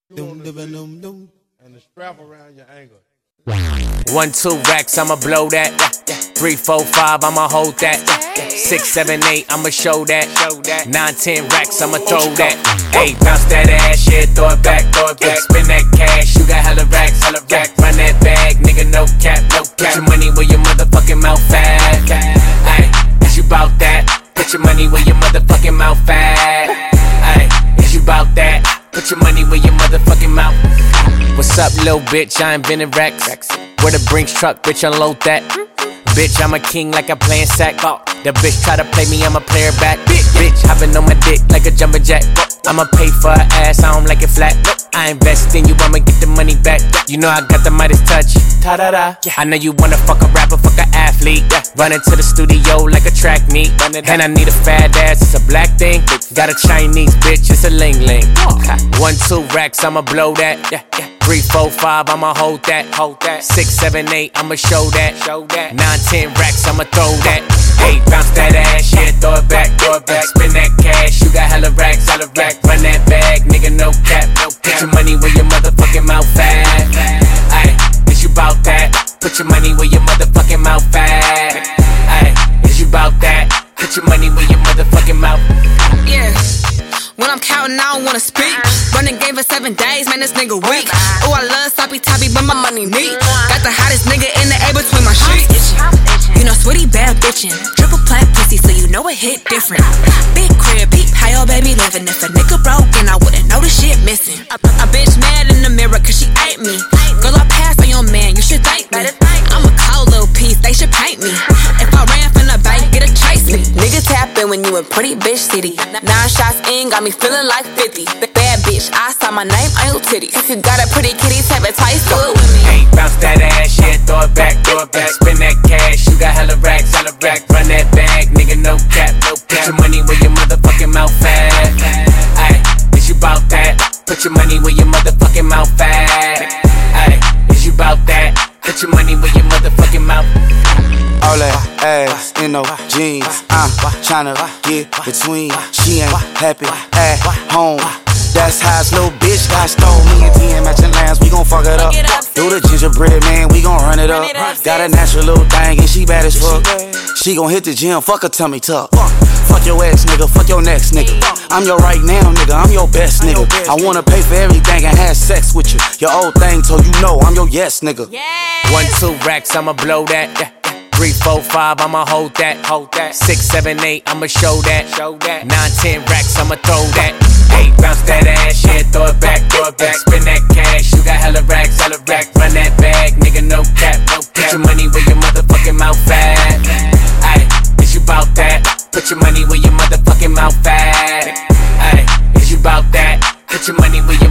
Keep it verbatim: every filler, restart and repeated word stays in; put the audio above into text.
Doom, doom, doom, doom. And the strap around your ankle. One, two racks, I'ma blow that. Three, four, five, I'ma hold that. Six, seven, eight, I'ma show that. Nine, ten racks, I'ma throw that. Hey, bounce that ass, yeah, throw it back, throw it back. Spin that cash, you got hella racks, hella racks. Run that bag, nigga, no cap, no cap. Put your money where your motherfucking mouth at. Ay, is you bout that? Put your money where your motherfucking mouth at. Ay, is you bout that? Put your money where your motherfucking mouth. What's up, little bitch? I ain't been in Rex. Where the Brinks truck, bitch, unload that. Bitch, I'm a king like I'm playing sack. The bitch try to play me, I'm a player back. Bitch, hopping on my dick like a jumper jack. I'ma pay for her ass, I don't like it flat. I invest in you, I'ma get the money back. You know I got the Midas touch. Ta-da-da. I know you wanna fuck a rapper, fuck a athlete. Running to the studio like a track meet. And I need a fat ass, it's a black thing. Got a Chinese bitch, it's a ling-ling. One, two racks, I'ma blow that. Three, four, five, I'ma hold that. Hold that. Six, seven, eight, I'ma show that. Show that. Nine, ten racks, I'ma throw that. Hey, bounce that ass, yeah, throw it back, throw it back. Spin that cash, you got hella racks, hella racks. Run that bag, nigga, no cap, no cap. Put your money where your motherfucking mouth at. Ay, is you bout that? Put your money where your motherfucking mouth at. Ay, is you bout that? Put your money where your motherfucking mouth. Yeah. When I'm counting, I don't wanna speak. Running game for seven days, man, this nigga weak. Oh, I love sloppy toppy, but my money neat. Got the hottest nigga in the air between my sheets. You know, sweetie bad bitchin'. Triple plat pussy, so you know it hit different. Big crib, peep, how your baby living. If a nigga broken, I wouldn't know the shit missing. A, a bitch mad in the mirror, cause she ain't me. Girl, I passed on your man, you should thank me. I'm a cold little piece, they should paint me. If I ran from the bank, get a chase me. Niggas happen when you in pretty bitch city. Nine shots in, got me feeling like fifty. Bad bitch, I saw my name on your titties. If you got a pretty kitty, have it twice, do it with me. Hey, bounce that ass, yeah, throw it back, throw it back. Spin that cash, you got hella racks, hella racks. Run that bag, nigga, no cap, no cap. Put your money where your motherfucking mouth at. Ay, is you bout that? Put your money where your motherfucking mouth at. Ay, is you bout that? Put your money where your motherfucking mouth. All that ass in no jeans, I'm tryna get between. She ain't happy at home. That's how this little bitch got stole. Me and T and matching lines, we gon' fuck it up. Do the gingerbread man, we gon' run it up. Got a natural little thing and she bad as fuck. She gon' hit the gym, fuck her tummy tuck. Fuck your ex nigga, fuck your next nigga. I'm your right now nigga, I'm your best nigga. I wanna pay for everything and have sex with you. Your old thing told you no, I'm your yes nigga. One, two racks, I'ma blow that. Three, four, five, I'ma hold that. Hold that. Six, seven, eight, I'ma show that. Show that. Nine, ten racks, I'ma throw that. Hey, bounce that ass, yeah, throw it back, throw it back. Spin that cash, you got hella racks, hella racks. Run that bag, nigga, no cap, no cap. Put your money where your motherfucking mouth at. Ay, is you bout that? Put your money where your motherfucking mouth at. Ay, is you bout that? Put your money where your